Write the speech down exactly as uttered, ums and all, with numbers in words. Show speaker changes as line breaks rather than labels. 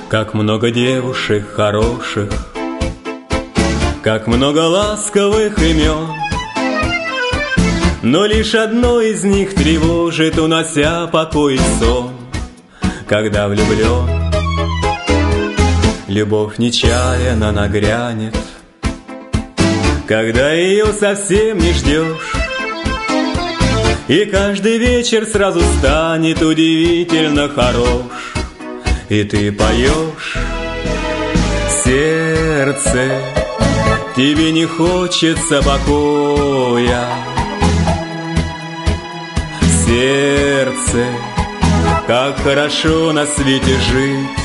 Как много девушек хороших, как много ласковых имен, но лишь одно из них тревожит, унося покой и сон. Когда влюблен, любовь нечаянно нагрянет, когда ее совсем не ждешь, и каждый вечер сразу станет удивительно хорош. И ты поешь, сердце, тебе не хочется покоя. Сердце, как хорошо на свете жить,